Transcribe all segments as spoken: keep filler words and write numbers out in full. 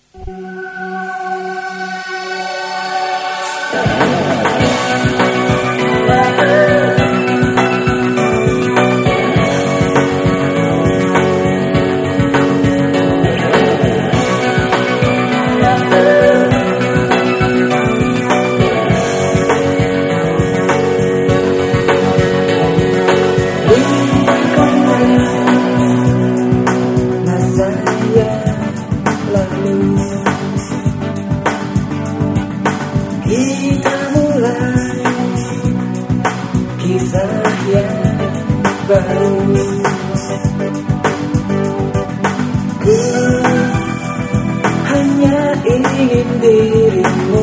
Kita mulai kisah yang baru. Ku hanya ingin dirimu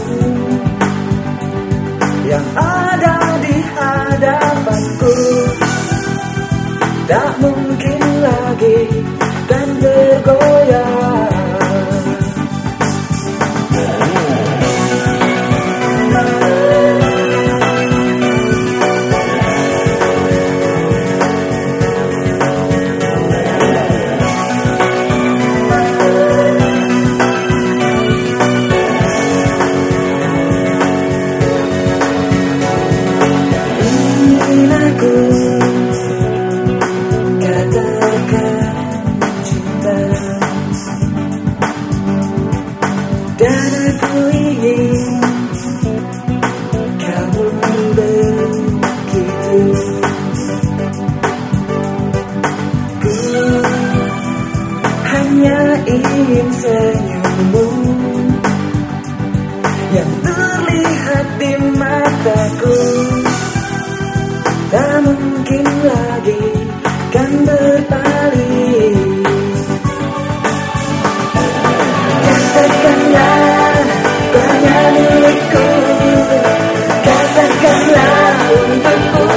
yang ada di hadapanku. Tak mungkin lagi kan bergoyang. Dan aku ingin kamu begitu. Ku hanya ingin senyummu yang terlihat di mataku. Tak mungkin lagi kan berpaling. Katakanlah kau hanya milikku, katakanlah untukku.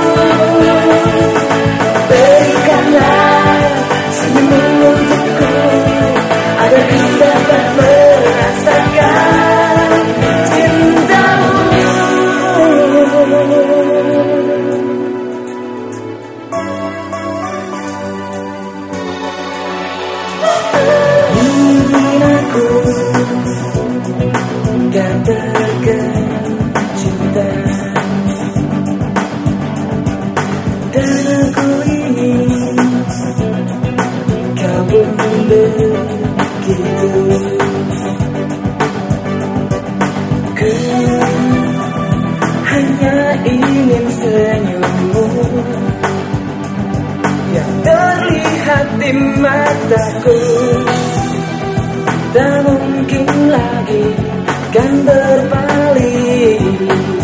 Berikanlah senyummu untukku, agar ku dapat merasakan cintamu. Katakan cinta, dan aku ingin kau pun begitu. Ku hanya ingin senyummu yang terlihat di mataku. Tak mungkin lagi kan berpaling.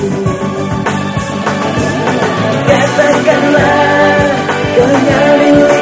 Katakanlah kau hanya milikku,